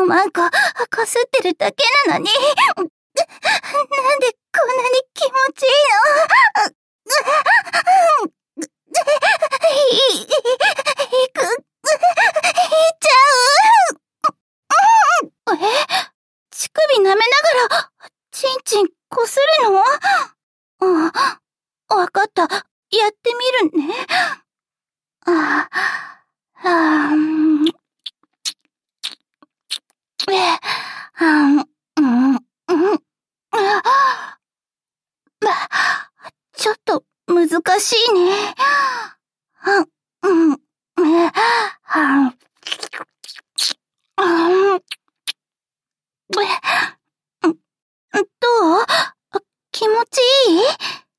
マンコ、こすってるだけなのに。なんでこんなに気持ちいいの？いく、いちゃう。乳首舐めながら、チンチンこするの？わかった。やってみるね。ちょっと難しいね。どう？気持ちいい？